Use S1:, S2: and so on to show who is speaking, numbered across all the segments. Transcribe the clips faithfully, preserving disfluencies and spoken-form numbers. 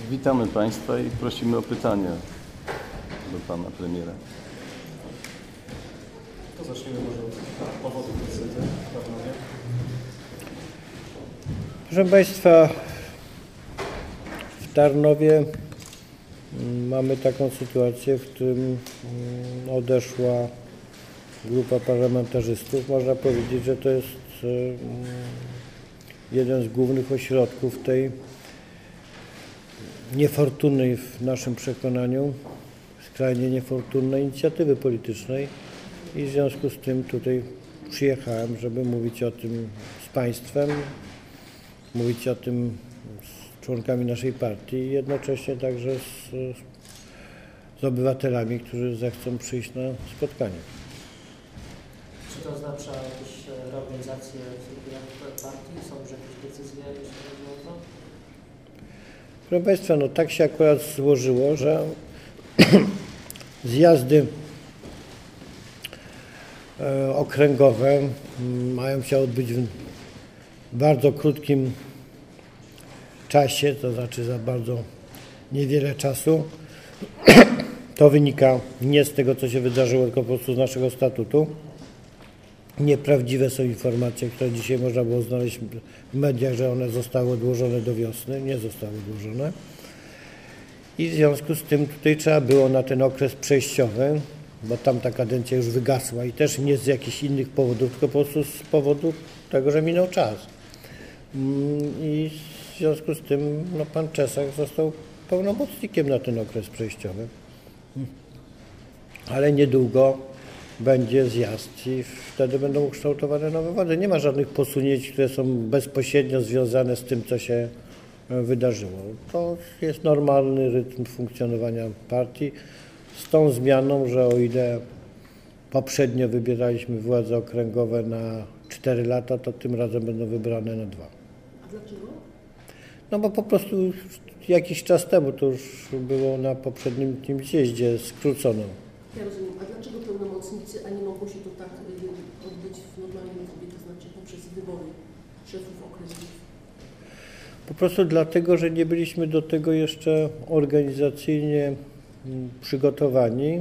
S1: Witamy Państwa i prosimy o pytania do Pana Premiera.
S2: To zacznijmy może od powodu wizyty w Tarnowie.
S3: Proszę Państwa, w Tarnowie mamy taką sytuację, w którym odeszła grupa parlamentarzystów. Można powiedzieć, że to jest jeden z głównych ośrodków tej niefortunnej w naszym przekonaniu, skrajnie niefortunnej inicjatywy politycznej i w związku z tym tutaj przyjechałem, żeby mówić o tym z Państwem, mówić o tym z członkami naszej partii i jednocześnie także z, z obywatelami, którzy zechcą przyjść na spotkanie.
S4: Czy to oznacza jakieś reorganizacje w partii? Są już jakieś decyzje, jeśli chodzi o to?
S3: Proszę Państwa, no tak się akurat złożyło, że zjazdy e, okręgowe mają się odbyć w bardzo krótkim czasie, to znaczy za bardzo niewiele czasu. To wynika nie z tego, co się wydarzyło, tylko po prostu z naszego statutu. Nieprawdziwe są informacje, które dzisiaj można było znaleźć w mediach, że one zostały odłożone do wiosny. Nie zostały odłożone. I w związku z tym tutaj trzeba było na ten okres przejściowy, bo tamta kadencja już wygasła i też nie z jakichś innych powodów, tylko po prostu z powodu tego, że minął czas. I w związku z tym no, pan Czesak został pełnomocnikiem na ten okres przejściowy. Ale niedługo będzie zjazd i wtedy będą ukształtowane nowe władze. Nie ma żadnych posunięć, które są bezpośrednio związane z tym, co się wydarzyło. To jest normalny rytm funkcjonowania partii z tą zmianą, że o ile poprzednio wybieraliśmy władze okręgowe na cztery lata, to tym razem będą wybrane na dwa.
S5: A dlaczego?
S3: No bo po prostu jakiś czas temu, to już było na poprzednim tym zjeździe, skrócono.
S5: Ja rozumiem. A dlaczego pełnomocnicy, a nie mogło się to tak odbyć w normalnym trybie, to znaczy poprzez wybory szefów okresów?
S3: Po prostu dlatego, że nie byliśmy do tego jeszcze organizacyjnie przygotowani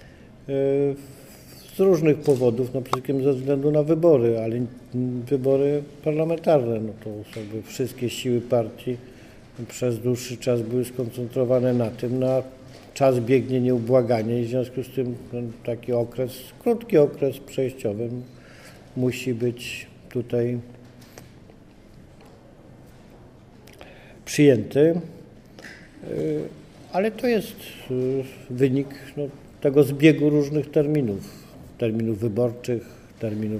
S3: z różnych powodów, no przede wszystkim ze względu na wybory, ale wybory parlamentarne, no to sobie wszystkie siły partii przez dłuższy czas były skoncentrowane na tym, na czas biegnie nieubłaganie i w związku z tym ten taki okres, krótki okres przejściowy musi być tutaj przyjęty, ale to jest wynik no, tego zbiegu różnych terminów, terminów wyborczych, terminów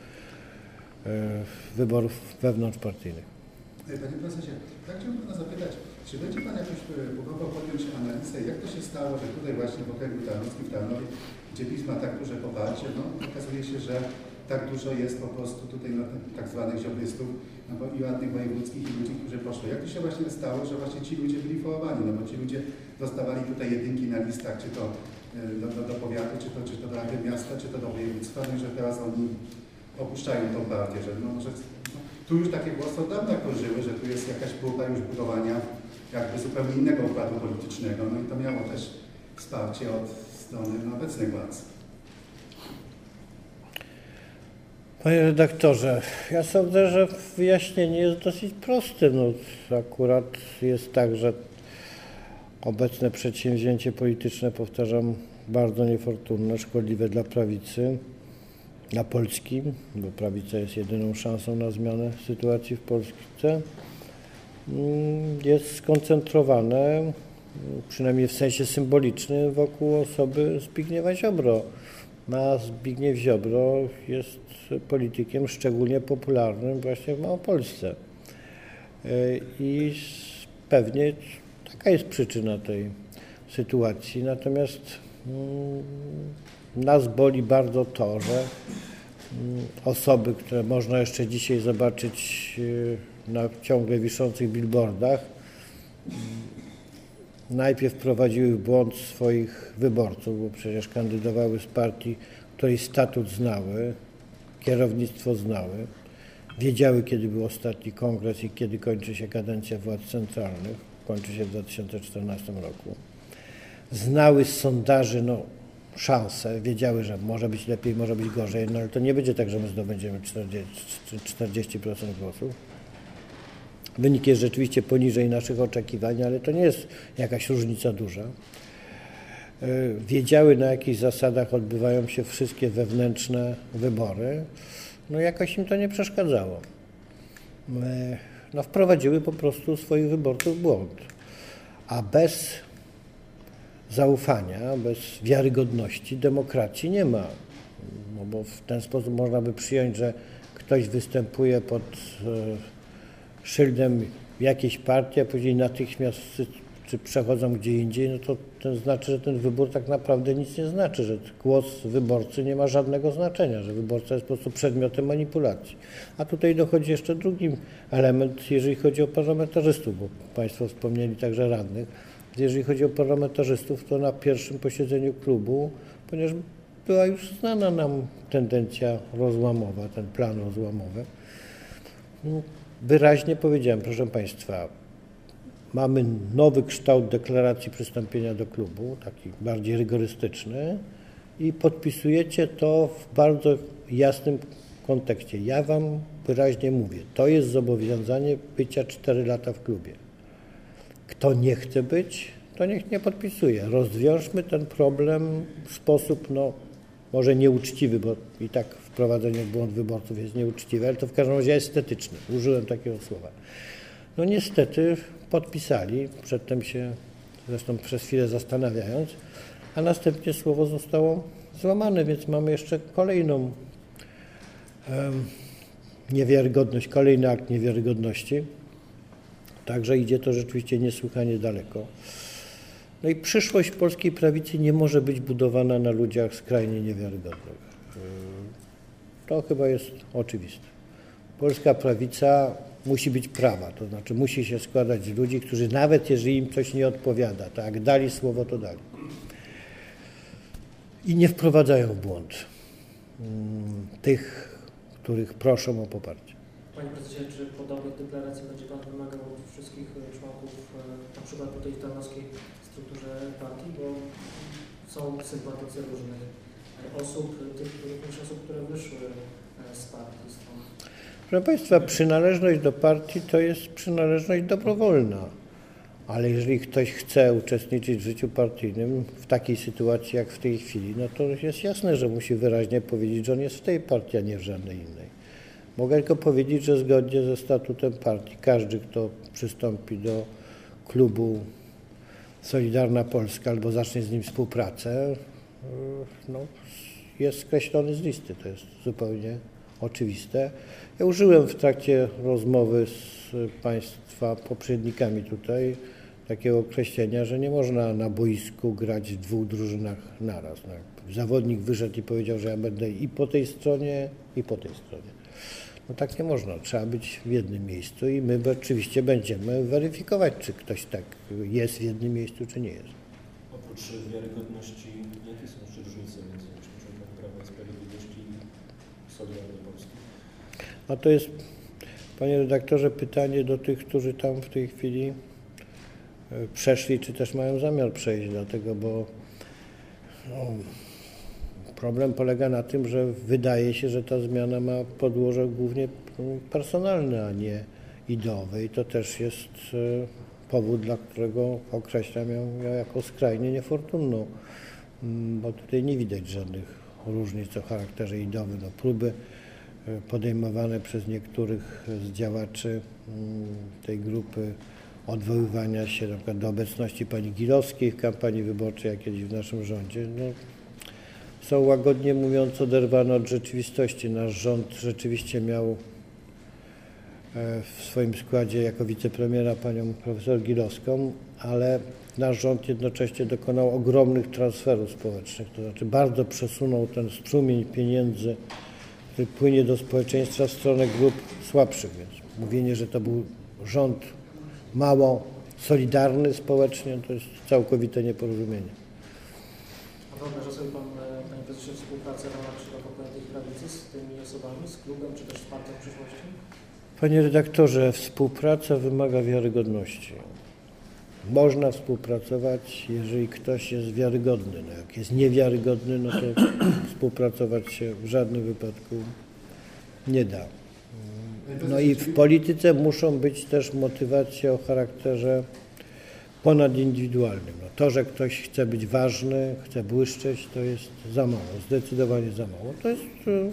S3: wyborów wewnątrzpartyjnych.
S6: Panie profesorze, ja chciałbym Pana zapytać, czy będzie Pan jakoś próbował podjąć analizę, jak to się stało, że tutaj właśnie w okręgu tarnowskim, w Tarnowie, gdzie PiS ma tak duże poparcie, no okazuje się, że tak dużo jest po prostu tutaj no, tak zwanych ziobrystów, no bo i radnych wojewódzkich, i ludzi, którzy poszli. Jak to się właśnie stało, że właśnie ci ludzie byli fołowani, no bo ci ludzie dostawali tutaj jedynki na listach, czy to do, do, do powiatu, czy to, czy to do rady miasta, czy to do województwa, no i że teraz oni opuszczają tą partię, że no, że no, tu już takie głosy od dawna krążyły, że tu jest jakaś próba już budowania jakby zupełnie innego układu politycznego, no i to miało też wsparcie od strony no, obecnej władzy.
S3: Panie redaktorze, ja sądzę, że wyjaśnienie jest dosyć proste. No, akurat jest tak, że obecne przedsięwzięcie polityczne, powtarzam, bardzo niefortunne, szkodliwe dla prawicy, dla Polski, bo prawica jest jedyną szansą na zmianę sytuacji w Polsce, jest skoncentrowane, przynajmniej w sensie symbolicznym, wokół osoby Zbigniewa Ziobro. A Zbigniew Ziobro jest politykiem szczególnie popularnym właśnie w Małopolsce. I pewnie taka jest przyczyna tej sytuacji. Natomiast nas boli bardzo to, że osoby, które można jeszcze dzisiaj zobaczyć na ciągle wiszących billboardach, najpierw prowadziły w błąd swoich wyborców, bo przecież kandydowały z partii, której statut znały, kierownictwo znały, wiedziały, kiedy był ostatni kongres i kiedy kończy się kadencja władz centralnych. kończy się w dwa tysiące czternastym roku. Znały z sondaży no, szanse, wiedziały, że może być lepiej, może być gorzej, no ale to nie będzie tak, że my zdobędziemy czterdzieści procent głosów. Wynik jest rzeczywiście poniżej naszych oczekiwań, ale to nie jest jakaś różnica duża. Wiedziały, na jakich zasadach odbywają się wszystkie wewnętrzne wybory, no jakoś im to nie przeszkadzało. No, wprowadziły po prostu swoich wyborców w błąd. A bez zaufania, bez wiarygodności demokracji nie ma. No bo w ten sposób można by przyjąć, że ktoś występuje pod szyldem jakiejś partii, a później natychmiast czy przechodzą gdzie indziej, no to, to znaczy, że ten wybór tak naprawdę nic nie znaczy, że głos wyborcy nie ma żadnego znaczenia, że wyborca jest po prostu przedmiotem manipulacji. A tutaj dochodzi jeszcze drugi element, jeżeli chodzi o parlamentarzystów, bo Państwo wspomnieli także radnych. Jeżeli chodzi o parlamentarzystów, to na pierwszym posiedzeniu klubu, ponieważ była już znana nam tendencja rozłamowa, ten plan rozłamowy, wyraźnie powiedziałem, proszę Państwa, mamy nowy kształt deklaracji przystąpienia do klubu, taki bardziej rygorystyczny i podpisujecie to w bardzo jasnym kontekście. Ja Wam wyraźnie mówię, to jest zobowiązanie bycia cztery lata w klubie. Kto nie chce być, to niech nie podpisuje. Rozwiążmy ten problem w sposób, no, może nieuczciwy, bo i tak wprowadzenie w błąd wyborców jest nieuczciwe, ale to w każdym razie estetyczne. Użyłem takiego słowa. No niestety podpisali, przedtem się zresztą przez chwilę zastanawiając, a następnie słowo zostało złamane, więc mamy jeszcze kolejną um, niewiarygodność, kolejny akt niewiarygodności. Także idzie to rzeczywiście niesłychanie daleko. No i przyszłość polskiej prawicy nie może być budowana na ludziach skrajnie niewiarygodnych. To chyba jest oczywiste. Polska prawica musi być prawa, to znaczy musi się składać z ludzi, którzy nawet jeżeli im coś nie odpowiada, to jak dali słowo, to dali. I nie wprowadzają w błąd tych, których proszą o poparcie.
S4: Panie prezydencie, czy podobnych deklaracji będzie Pan wymagał od wszystkich członków, na przykład po tej tarnowskiej strukturze partii, bo są sympatycy różnych osób, tych również osób, które wyszły z partii. Stąd.
S3: Proszę Państwa, przynależność do partii to jest przynależność dobrowolna, ale jeżeli ktoś chce uczestniczyć w życiu partyjnym w takiej sytuacji jak w tej chwili, no to jest jasne, że musi wyraźnie powiedzieć, że on jest w tej partii, a nie w żadnej innej. Mogę tylko powiedzieć, że zgodnie ze statutem partii każdy, kto przystąpi do klubu Solidarna Polska albo zacznie z nim współpracę, no, jest skreślony z listy. To jest zupełnie oczywiste. Ja użyłem w trakcie rozmowy z Państwa poprzednikami tutaj takiego określenia, że nie można na boisku grać w dwóch drużynach naraz. No, zawodnik wyszedł i powiedział, że ja będę i po tej stronie, i po tej stronie. No tak nie można, trzeba być w jednym miejscu i my oczywiście będziemy weryfikować, czy ktoś tak jest w jednym miejscu, czy nie jest.
S2: Oprócz wiarygodności, jakie są jeszcze różnice między członkiem Prawa i Sprawiedliwości i Solidarnej Polski?
S3: A to jest, panie redaktorze, pytanie do tych, którzy tam w tej chwili przeszli, czy też mają zamiar przejść, dlatego, bo no, problem polega na tym, że wydaje się, że ta zmiana ma podłoże głównie personalne, a nie ideowe i to też jest powód, dla którego określam ją jako skrajnie niefortunną, bo tutaj nie widać żadnych różnic o charakterze ideowym. No, próby podejmowane przez niektórych z działaczy tej grupy odwoływania się na przykład do obecności pani Gilowskiej w kampanii wyborczej, jak kiedyś w naszym rządzie, no, są łagodnie mówiąc oderwane od rzeczywistości. Nasz rząd rzeczywiście miał w swoim składzie jako wicepremiera panią profesor Gilowską, ale nasz rząd jednocześnie dokonał ogromnych transferów społecznych, to znaczy bardzo przesunął ten strumień pieniędzy, który płynie do społeczeństwa w stronę grup słabszych, więc mówienie, że to był rząd mało solidarny społecznie, to jest całkowite nieporozumienie.
S4: A wyobraża sobie Pan, Panie Prezesie, współpracę w ramach szeroko pojętej prawicy z tymi osobami, z klubem, czy też z partią w przyszłości?
S3: Panie redaktorze, współpraca wymaga wiarygodności. można współpracować, jeżeli ktoś jest wiarygodny. No jak jest niewiarygodny, no to współpracować się w żadnym wypadku nie da. No i w polityce muszą być też motywacje o charakterze ponadindywidualnym. No to, że ktoś chce być ważny, chce błyszczeć, to jest za mało, zdecydowanie za mało. To jest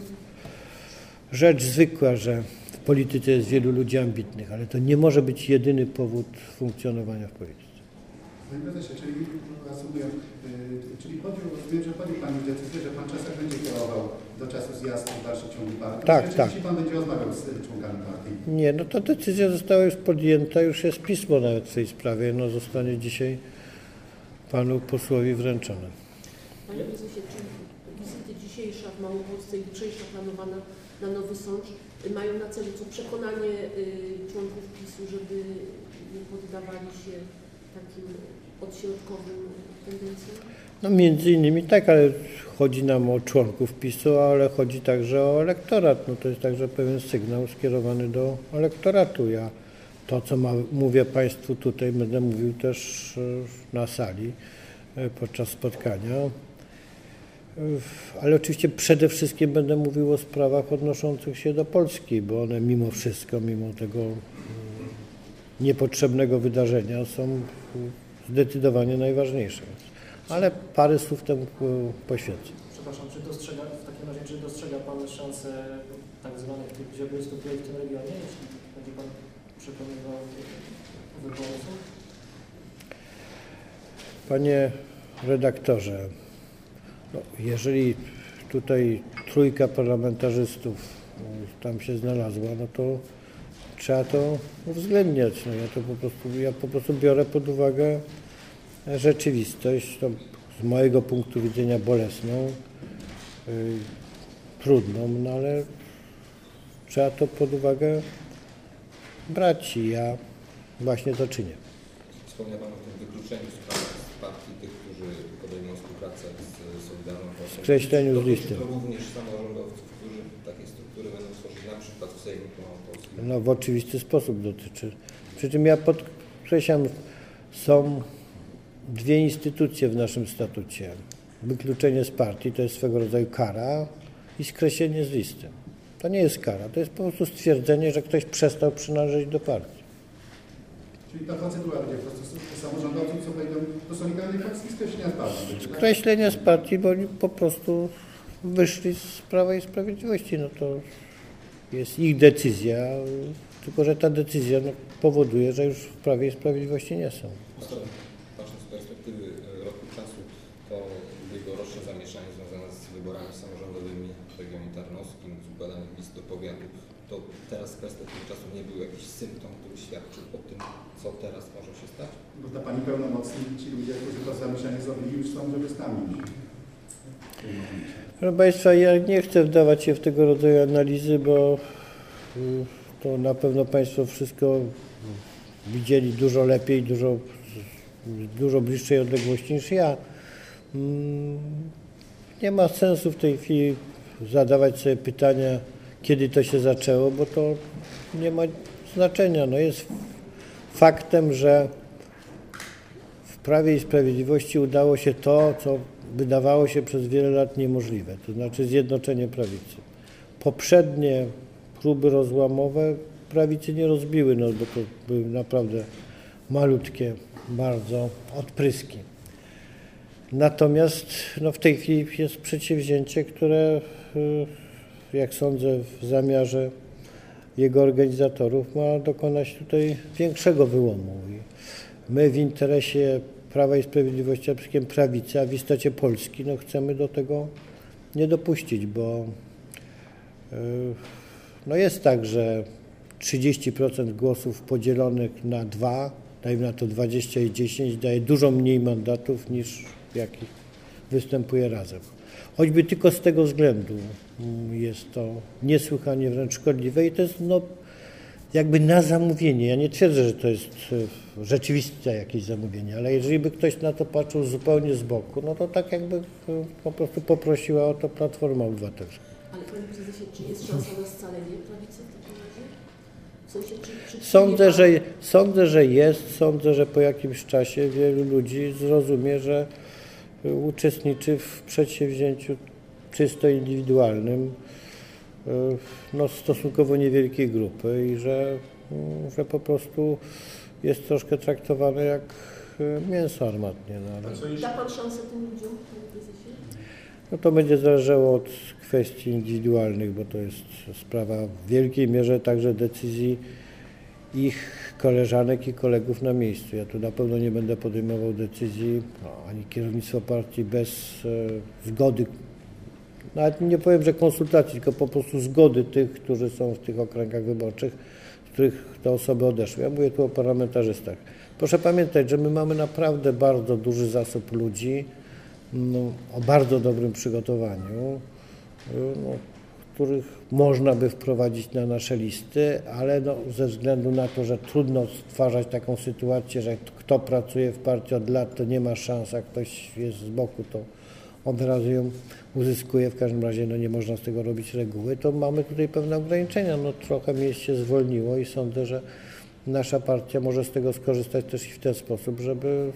S3: rzecz zwykła, że w polityce jest wielu ludzi ambitnych, ale to nie może być jedyny powód funkcjonowania w polityce.
S6: Panie prezesie, czyli reasumując, yy, czyli podjął, rozumiem, że podjął Pan decyzję, że Pan czasem będzie kierował do czasu zjazdu w dalszym ciągu partii.
S3: Tak,
S6: czy
S3: tak.
S6: Jeśli Pan będzie rozmawiał z członkami partii?
S3: Nie, no to decyzja została już podjęta, już jest pismo nawet w tej sprawie, no zostanie dzisiaj Panu posłowi wręczone.
S5: Panie prezesie, czy wizyty dzisiejsza w Małopolsce i jutrzejsza planowana na Nowy Sącz mają na celu co przekonanie y, członków PiSu, żeby nie poddawali się takim odśrodkowym tendencjom?
S3: No między innymi tak, ale chodzi nam o członków PiSu, ale chodzi także o elektorat. No to jest także pewien sygnał skierowany do elektoratu. Ja to, co ma, mówię Państwu tutaj, będę mówił też na sali podczas spotkania. Ale oczywiście przede wszystkim będę mówił o sprawach odnoszących się do Polski, bo one mimo wszystko, mimo tego niepotrzebnego wydarzenia są zdecydowanie najważniejsze. Ale parę słów temu poświęcę.
S4: Przepraszam, czy dostrzega, w takim razie, czy dostrzega Pan szansę tak zwanych tych ziobrystu w tym regionie, jeśli będzie Pan przekonywał wyborców?
S3: Panie redaktorze, no, jeżeli tutaj trójka parlamentarzystów tam się znalazła, no to trzeba to uwzględniać. No, ja to po prostu, ja po prostu biorę pod uwagę rzeczywistość, to z mojego punktu widzenia bolesną, yy, trudną, no ale trzeba to pod uwagę brać i ja właśnie to czynię.
S7: Wspomniał Pan o tym wykluczeniu z partii tych, którzy podejmują współpracę z Solidarną Polską.
S3: Skreśleniu z listy.
S7: To również samorządowców, którzy takie struktury będą tworzyć na przykład w Sejmiku Małopolskim.
S3: No w oczywisty sposób dotyczy. Przy czym ja podkreślam, są dwie instytucje w naszym statucie. Wykluczenie z partii to jest swego rodzaju kara i skreślenie z listy. To nie jest kara, to jest po prostu stwierdzenie, że ktoś przestał przynależeć do partii.
S6: Czyli ta procedura będzie po prostu samorządowców, co wejdą do Solidarnej Polski, skreślenia z partii. Tak?
S3: Skreślenie z partii, bo oni po prostu wyszli z Prawa i Sprawiedliwości. No to jest ich decyzja, tylko że ta decyzja no, powoduje, że już w Prawie i Sprawiedliwości nie są.
S7: Patrząc z perspektywy roku czasu, to ubiegłoroczne zamieszanie związane z wyborami samorządowymi w regionie tarnowskim, z układaniem list do powiatów, to teraz z perspektywy czasu nie był jakiś symptom, który świadczył o tym, co teraz może się stać?
S6: Bo dla Pani pełnomocni ci ludzie, którzy to zamieszanie zrobili, już są żołnierzami.
S3: Proszę Państwa, ja nie chcę wdawać się w tego rodzaju analizy, bo to na pewno Państwo wszystko widzieli dużo lepiej, dużo, dużo bliższej odległości niż ja. Nie ma sensu w tej chwili zadawać sobie pytania, kiedy to się zaczęło, bo to nie ma znaczenia. No jest faktem, że w Prawie i Sprawiedliwości udało się to, co wydawało się przez wiele lat niemożliwe, to znaczy zjednoczenie prawicy. Poprzednie próby rozłamowe prawicy nie rozbiły, no bo to były naprawdę malutkie bardzo odpryski. Natomiast no, w tej chwili jest przedsięwzięcie, które, jak sądzę, w zamiarze jego organizatorów ma dokonać tutaj większego wyłomu. I my w interesie Prawa i Sprawiedliwości, a przede wszystkim prawicy, a w istocie Polski, no chcemy do tego nie dopuścić, bo yy, no jest tak, że trzydzieści procent głosów podzielonych na dwa, dajmy na to dwadzieścia i dziesięć, daje dużo mniej mandatów niż jakich występuje razem. Choćby tylko z tego względu jest to niesłychanie wręcz szkodliwe i to jest no, jakby na zamówienie. Ja nie twierdzę, że to jest rzeczywiste jakieś zamówienie, ale jeżeli by ktoś na to patrzył zupełnie z boku, no to tak jakby po prostu poprosiła o to Platforma Obywatelska.
S5: Ale Panie Prezesie, czy jest szansa na scalenie prawicy w takim razie? W sensie, czy, czy
S3: Sądzę, że, sądzę, że jest. Sądzę, że po jakimś czasie wielu ludzi zrozumie, że uczestniczy w przedsięwzięciu czysto indywidualnym, no, stosunkowo niewielkiej grupy i że, że po prostu jest troszkę traktowane jak mięso armatnie. No, ale...
S5: Da Pan szansę tym ludziom, panie prezesie?
S3: No to będzie zależało od kwestii indywidualnych, bo to jest sprawa w wielkiej mierze także decyzji ich koleżanek i kolegów na miejscu. Ja tu na pewno nie będę podejmował decyzji, no, ani kierownictwo partii bez e, zgody, nawet nie powiem, że konsultacji, tylko po prostu zgody tych, którzy są w tych okręgach wyborczych, z których te osoby odeszły. Ja mówię tu o parlamentarzystach. Proszę pamiętać, że my mamy naprawdę bardzo duży zasób ludzi, no, o bardzo dobrym przygotowaniu, no, których można by wprowadzić na nasze listy, ale no, ze względu na to, że trudno stwarzać taką sytuację, że kto pracuje w partii od lat, to nie ma szans, a ktoś jest z boku, to od razu ją uzyskuje. W każdym razie no, nie można z tego robić reguły, to mamy tutaj pewne ograniczenia. No, trochę miejsc się zwolniło i sądzę, że nasza partia może z tego skorzystać też i w ten sposób, żeby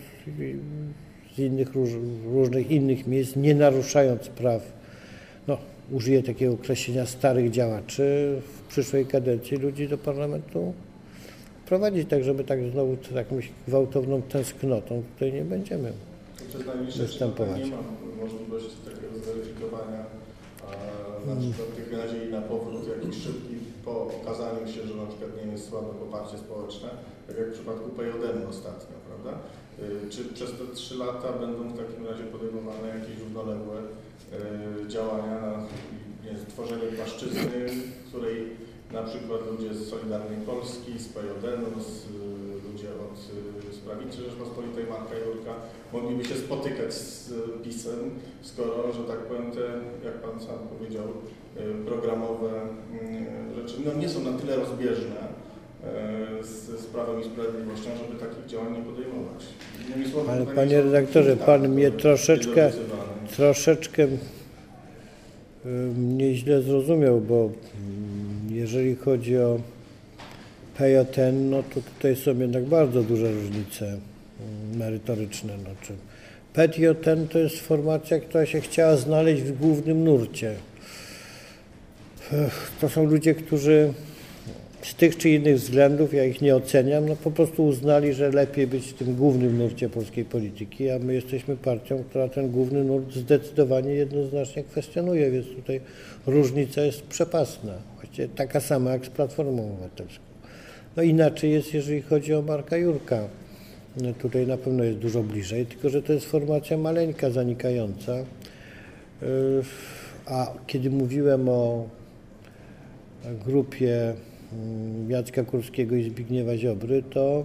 S3: z innych róż, różnych innych miejsc, nie naruszając praw, no, użyję takiego określenia, starych działaczy w przyszłej kadencji ludzi do parlamentu prowadzić, tak żeby tak znowu jakąś gwałtowną tęsknotą tutaj nie będziemy
S8: Przez najbliższe
S3: występować.
S8: nie ma możliwości takiego zweryfikowania, a na przykład tych nadziei na powrót jakiś szybki po okazaniu się, że na przykład nie jest słabe poparcie społeczne, tak jak w przypadku P J M ostatnio, prawda? Czy przez te trzy lata będą w takim razie podejmowane jakieś równoległe działania na nie, tworzenie płaszczyzny, w której na przykład ludzie z Solidarnej Polski, z P J M-u, z, ludzie od z Prawicy Rzeczpospolitej, Marka Jurka, mogliby się spotykać z PiS-em, skoro, że tak powiem, te, jak Pan sam powiedział, programowe rzeczy no, nie są na tyle rozbieżne z, z Prawem i Sprawiedliwością, żeby takich działań nie podejmować. Słowy,
S3: ale panie redaktorze, pan mnie troszeczkę, troszeczkę mnie źle zrozumiał, bo jeżeli chodzi o P J N, no to tutaj są jednak bardzo duże różnice merytoryczne. Znaczy, P J N to jest formacja, która się chciała znaleźć w głównym nurcie. To są ludzie, którzy z tych czy innych względów, ja ich nie oceniam, no po prostu uznali, że lepiej być w tym głównym nurcie polskiej polityki, a my jesteśmy partią, która ten główny nurt zdecydowanie jednoznacznie kwestionuje, więc tutaj różnica jest przepastna, właściwie taka sama jak z Platformą Obywatelską. No inaczej jest, jeżeli chodzi o Marka Jurka. No tutaj na pewno jest dużo bliżej, tylko że to jest formacja maleńka, zanikająca, a kiedy mówiłem o grupie Jacka Kurskiego i Zbigniewa Ziobry, to,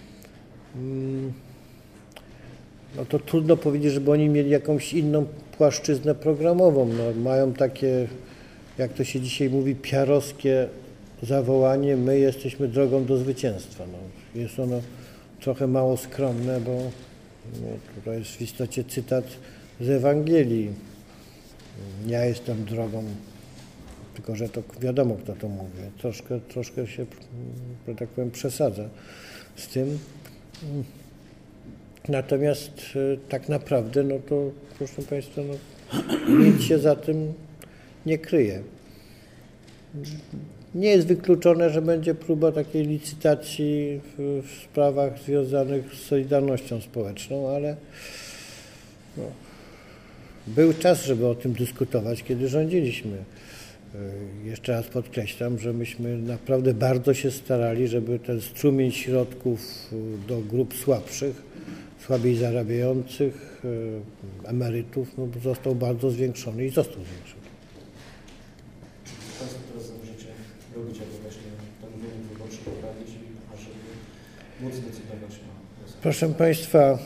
S3: no to trudno powiedzieć, żeby oni mieli jakąś inną płaszczyznę programową. No, mają takie, jak to się dzisiaj mówi, piarowskie zawołanie, my jesteśmy drogą do zwycięstwa. No, jest ono trochę mało skromne, bo no, to jest w istocie cytat z Ewangelii. Ja jestem drogą, tylko że to wiadomo, kto to mówi. Troszkę, troszkę się, że tak powiem, przesadza z tym. Natomiast tak naprawdę, no to proszę Państwa, no, nic się za tym nie kryje. Nie jest wykluczone, że będzie próba takiej licytacji w, w sprawach związanych z Solidarnością Społeczną, ale no, był czas, żeby o tym dyskutować, kiedy rządziliśmy. Jeszcze raz podkreślam, że myśmy naprawdę bardzo się starali, żeby ten strumień środków do grup słabszych, słabiej zarabiających, emerytów no, został bardzo zwiększony i został zwiększony.
S2: Państwo teraz zamierzacie robić, aby właśnie ten wynik wyborczy poprawić, ażeby móc decydować o...
S3: Proszę Państwa,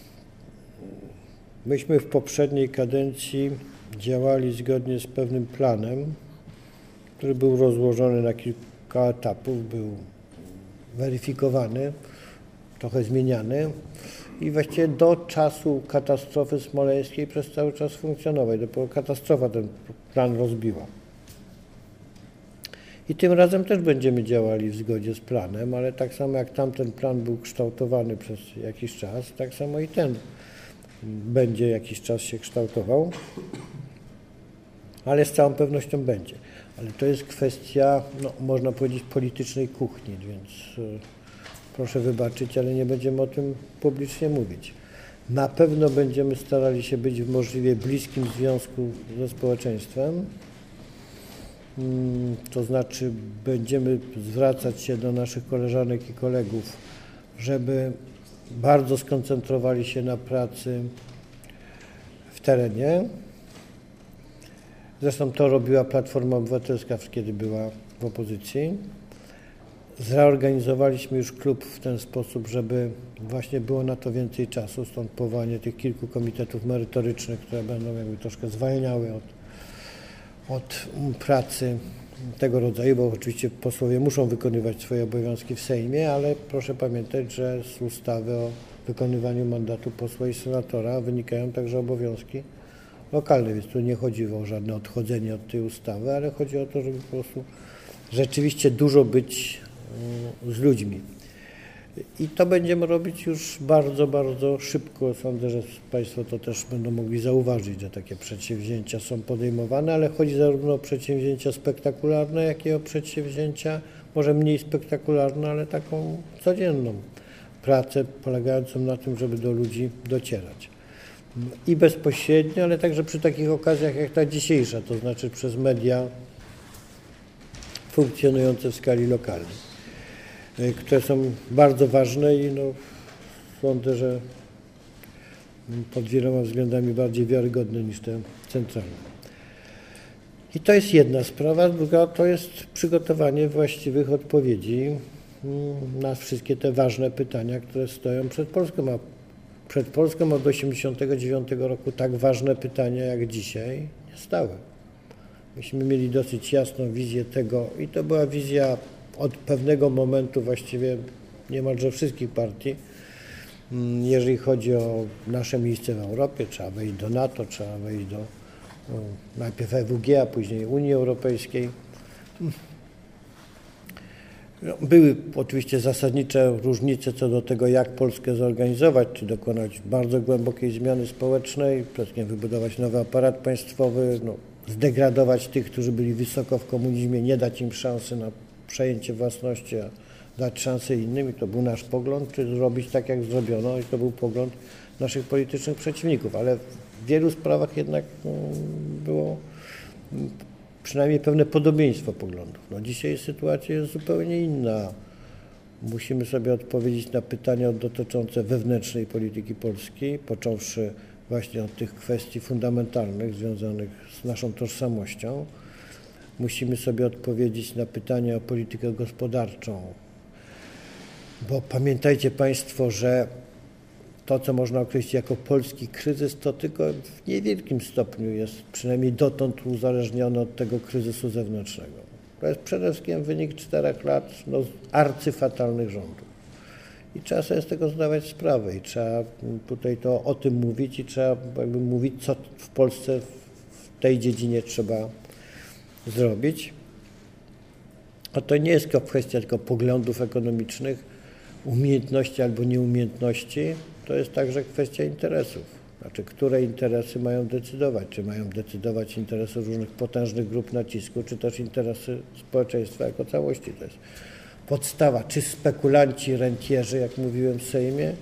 S3: myśmy w poprzedniej kadencji działali zgodnie z pewnym planem, który był rozłożony na kilka etapów, był weryfikowany, trochę zmieniany i właściwie do czasu katastrofy smoleńskiej przez cały czas funkcjonował. Dopiero katastrofa ten plan rozbiła. I tym razem też będziemy działali w zgodzie z planem, ale tak samo jak tamten plan był kształtowany przez jakiś czas, tak samo i ten będzie jakiś czas się kształtował, ale z całą pewnością będzie. Ale to jest kwestia, no, można powiedzieć, politycznej kuchni, więc y, proszę wybaczyć, ale nie będziemy o tym publicznie mówić. Na pewno będziemy starali się być w możliwie bliskim związku ze społeczeństwem, mm, to znaczy będziemy zwracać się do naszych koleżanek i kolegów, żeby bardzo skoncentrowali się na pracy w terenie. Zresztą to robiła Platforma Obywatelska, kiedy była w opozycji. Zreorganizowaliśmy już klub w ten sposób, żeby właśnie było na to więcej czasu, stąd powołanie tych kilku komitetów merytorycznych, które będą jakby troszkę zwalniały od, od pracy tego rodzaju, bo oczywiście posłowie muszą wykonywać swoje obowiązki w Sejmie, ale proszę pamiętać, że z ustawy o wykonywaniu mandatu posła i senatora wynikają także obowiązki lokalne, więc tu nie chodzi o żadne odchodzenie od tej ustawy, ale chodzi o to, żeby po prostu rzeczywiście dużo być z ludźmi. I to będziemy robić już bardzo, bardzo szybko. Sądzę, że Państwo to też będą mogli zauważyć, że takie przedsięwzięcia są podejmowane, ale chodzi zarówno o przedsięwzięcia spektakularne, jak i o przedsięwzięcia może mniej spektakularne, ale taką codzienną pracę polegającą na tym, żeby do ludzi docierać. I bezpośrednio, ale także przy takich okazjach jak ta dzisiejsza, to znaczy przez media funkcjonujące w skali lokalnej, które są bardzo ważne i no, sądzę, że pod wieloma względami bardziej wiarygodne niż te centralne. I to jest jedna sprawa, druga to jest przygotowanie właściwych odpowiedzi na wszystkie te ważne pytania, które stoją przed Polską, a przed Polską od tysiąc dziewięćset osiemdziesiątego dziewiątego roku tak ważne pytania jak dzisiaj nie stały. Myśmy mieli dosyć jasną wizję tego i to była wizja od pewnego momentu właściwie niemalże wszystkich partii. Jeżeli chodzi o nasze miejsce w Europie, trzeba wejść do NATO, trzeba wejść do no, najpierw E W G, a później Unii Europejskiej. No, były oczywiście zasadnicze różnice co do tego, jak Polskę zorganizować, czy dokonać bardzo głębokiej zmiany społecznej, przede wszystkim wybudować nowy aparat państwowy, no, zdegradować tych, którzy byli wysoko w komunizmie, nie dać im szansy na przejęcie własności, a dać szansę innym. I to był nasz pogląd, czy zrobić tak, jak zrobiono, i to był pogląd naszych politycznych przeciwników, ale w wielu sprawach jednak no, było przynajmniej pewne podobieństwo poglądów. No, dzisiaj sytuacja jest zupełnie inna. Musimy sobie odpowiedzieć na pytania dotyczące wewnętrznej polityki Polski, począwszy właśnie od tych kwestii fundamentalnych związanych z naszą tożsamością. Musimy sobie odpowiedzieć na pytania o politykę gospodarczą, bo pamiętajcie Państwo, że to, co można określić jako polski kryzys, to tylko w niewielkim stopniu jest przynajmniej dotąd uzależnione od tego kryzysu zewnętrznego. To jest przede wszystkim wynik czterech lat no, arcyfatalnych rządów. I trzeba sobie z tego zdawać sprawę i trzeba tutaj to o tym mówić i trzeba jakby mówić, co w Polsce w tej dziedzinie trzeba zrobić. A to nie jest kwestia tylko poglądów ekonomicznych, umiejętności albo nieumiejętności, to jest także kwestia interesów. Znaczy, które interesy mają decydować? Czy mają decydować interesy różnych potężnych grup nacisku, czy też interesy społeczeństwa jako całości? To jest podstawa. Czy spekulanci, rentierzy, jak mówiłem w Sejmie,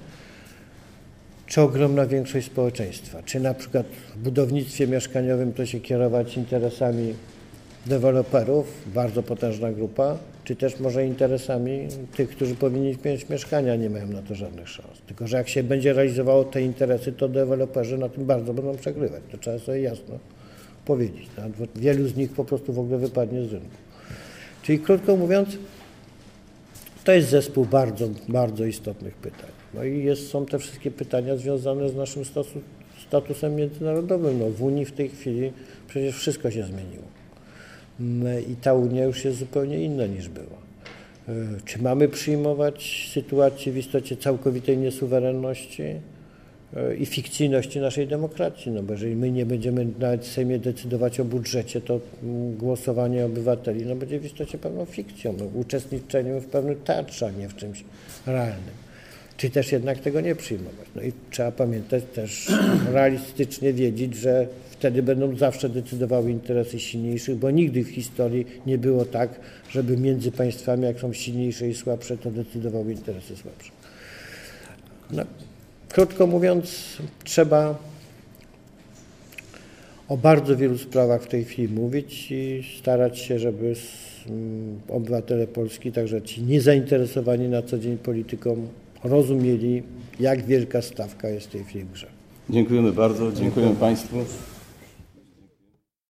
S3: czy ogromna większość społeczeństwa? Czy na przykład w budownictwie mieszkaniowym to się kierować interesami deweloperów, bardzo potężna grupa, czy też może interesami tych, którzy powinni mieć mieszkania, nie mają na to żadnych szans. Tylko że jak się będzie realizowało te interesy, to deweloperzy na tym bardzo będą przegrywać. To trzeba sobie jasno powiedzieć. Wielu z nich po prostu w ogóle wypadnie z rynku. Czyli krótko mówiąc, to jest zespół bardzo, bardzo istotnych pytań. No i jest, są te wszystkie pytania związane z naszym status, statusem międzynarodowym. No w Unii w tej chwili przecież wszystko się zmieniło. I ta Unia już jest zupełnie inna niż była. Czy mamy przyjmować sytuację w istocie całkowitej niesuwerenności? i fikcyjności naszej demokracji, no bo jeżeli my nie będziemy nawet w Sejmie decydować o budżecie, to głosowanie obywateli no będzie w istocie pewną fikcją, no, uczestniczeniem w pewnym teatrze, a nie w czymś realnym. Czy też jednak tego nie przyjmować. No i trzeba pamiętać też realistycznie wiedzieć, że wtedy będą zawsze decydowały interesy silniejszych, bo nigdy w historii nie było tak, żeby między państwami, jak są silniejsze i słabsze, to decydowały interesy słabsze. No, krótko mówiąc, trzeba o bardzo wielu sprawach w tej chwili mówić i starać się, żeby obywatele Polski, także ci niezainteresowani na co dzień polityką, rozumieli, jak wielka stawka jest w tej chwili w grze.
S1: Dziękujemy bardzo, dziękujemy Państwu.